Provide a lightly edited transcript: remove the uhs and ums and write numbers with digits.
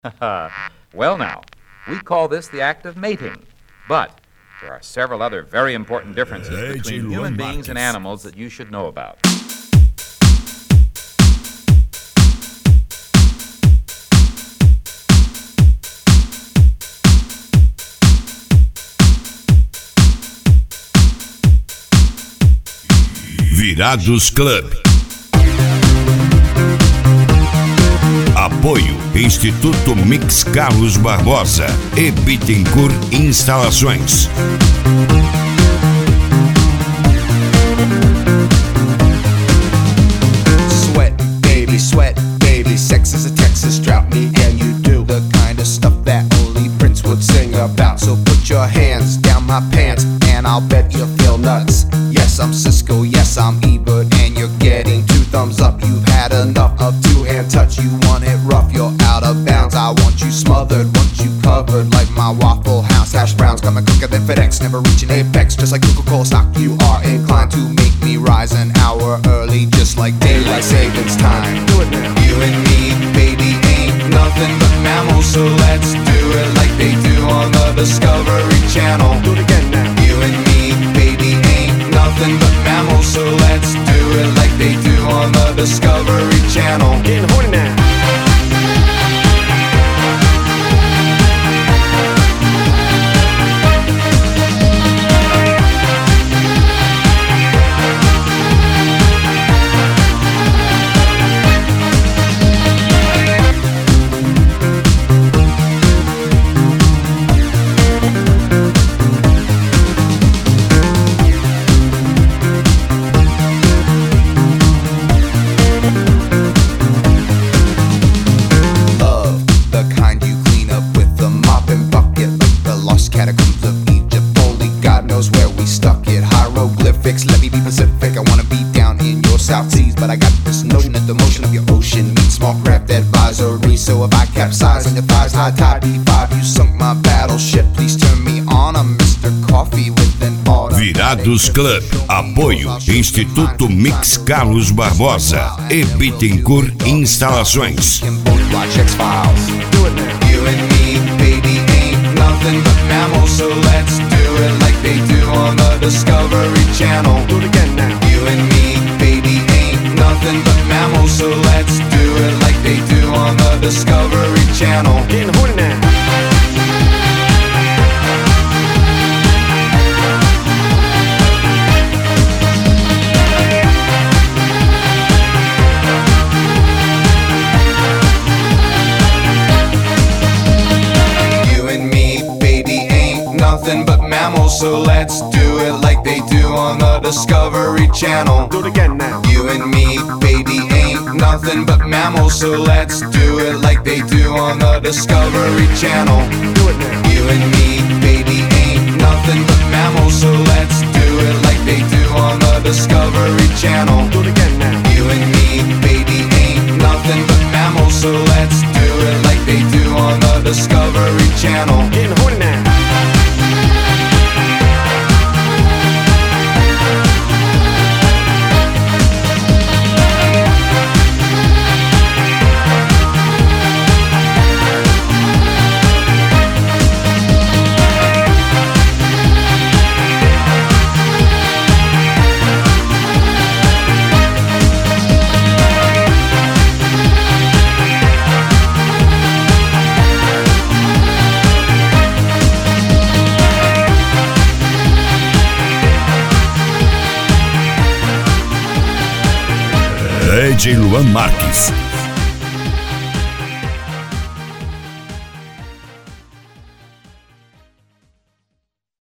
Well, now, we call this the act of mating, but there are several other very important differences between human beings and animals that you should know about. Virados Club. Apoio Instituto Mix Carlos Barbosa e Bittencourt Instalações. Sweat, baby, sex is a Texas drought. Me and you do the kind of stuff that only Prince would sing about. So put your hands down my pants and I'll bet you feel nuts. Yes, I'm Cisco, yes, I'm Ebert, and you're getting 2 thumbs up. You've had enough of 2-hand touch. You want it rough, you're out of bounds. I want you smothered, want you covered like my Waffle House hash browns. Coming quicker than FedEx, never reaching apex. Just like Coca-Cola stock, you are inclined to make me rise an hour early, just like daylight savings time. Do it now. You and me, baby, ain't nothing but mammals, so let's do it like they do on the Discovery Channel. Do it again now. You and me, baby, ain't nothing but mammals, so let's do it like they do on the Discovery Channel. Getting horny now. Let me be Pacific, I wanna be down in your South Seas, but I got this notion that the motion of your ocean meets small craft advisory. So if I capsize on your thighs, high tide B5, you sunk my battleship. Please turn me on, I'm Mr. Coffee with an order. Virados Club. Apoio Instituto Mix Carlos Barbosa e Bittencourt Instalações. You and me, baby, ain't nothing but mammals, so let's do it like they do on the Discovery Channel. Do it again now. You and me, baby, ain't nothing but mammals, so let's do it like they do on the Discovery Channel. Getting horny now. Nothing but mammals, so let's do it like they do on the Discovery Channel. Do it again now. You and me, baby, ain't nothing but mammals, so let's do it like they do on the Discovery Channel. Do it now. You and me, baby, ain't nothing but mammals, so let's do it like they do on the Discovery Channel. Do it again now. You and me, baby, ain't nothing but mammals, so let's do it like they do on the Discovery Channel. Getting horny now. DJ Luan Marques